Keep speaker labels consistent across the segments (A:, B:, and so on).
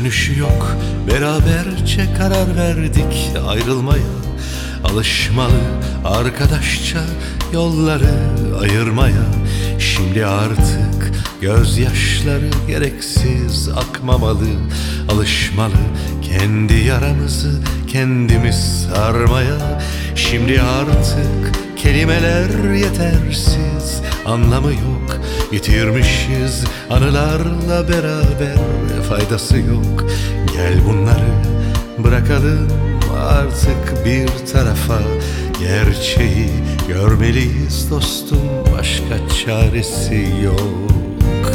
A: dönüşü yok. Beraberce karar verdik ayrılmaya. Alışmalı arkadaşça yolları ayırmaya. Şimdi artık gözyaşları gereksiz akmamalı. Alışmalı kendi yaramızı kendimiz sarmaya. Şimdi artık kelimeler yetersiz, anlamı yok. Yitirmişiz anılarla beraber, faydası yok. Gel bunları bırakalım artık bir tarafa. Gerçeği görmeliyiz dostum, başka çaresi yok.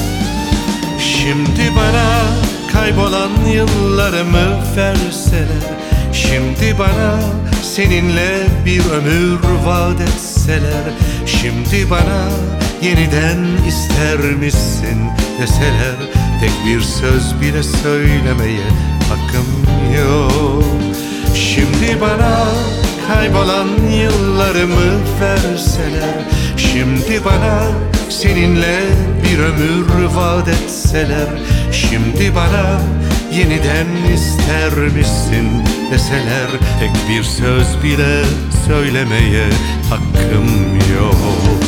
A: Şimdi bana kaybolan yıllarımı verseler, şimdi bana seninle bir ömür vaat etseler, şimdi bana yeniden ister misin deseler, tek bir söz bile söylemeye hakkım yok. Şimdi bana kaybolan yıllarımı verseler, şimdi bana seninle bir ömür vaat etseler, şimdi bana yeniden ister misin deseler, tek bir söz bile söylemeye hakkım yok.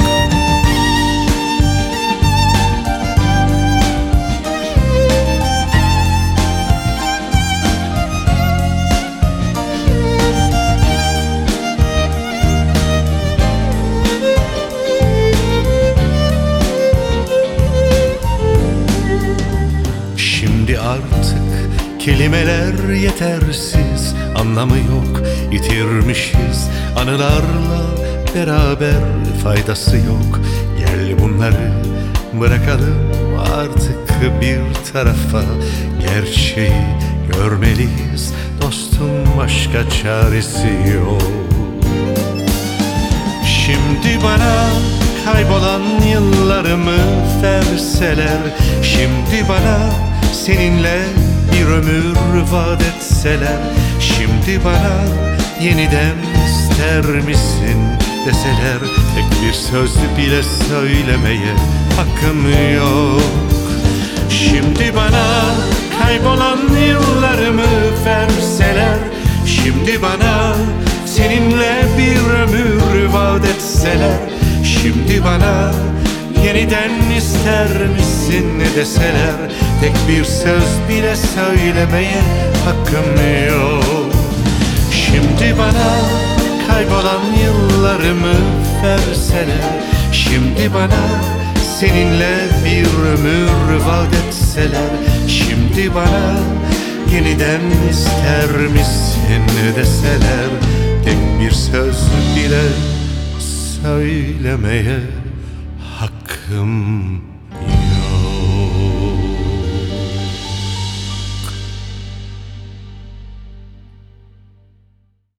A: Şimdi artık kelimeler yetersiz, anlamı yok. Yitirmişiz anılarla beraber, faydası yok. Gel bunları bırakalım artık bir tarafa. Gerçeği görmeliyiz dostum, başka çaresi yok. Şimdi bana kaybolan yıllarımı verseler, şimdi bana seninle bir ömür vaat etseler, şimdi bana yeniden ister misin deseler, tek bir söz bile söylemeye hakkım yok. Şimdi bana kaybolan yıllarımı verseler, şimdi bana seninle bir ömür vaat etseler, şimdi bana yeniden ister misin deseler, tek bir söz bile söylemeye hakkım yok. Şimdi bana kaybolan yıllarımı verseler, şimdi bana seninle bir ömür vaat etseler, şimdi bana yeniden ister misin deseler, tek bir söz bile söylemeye hakkım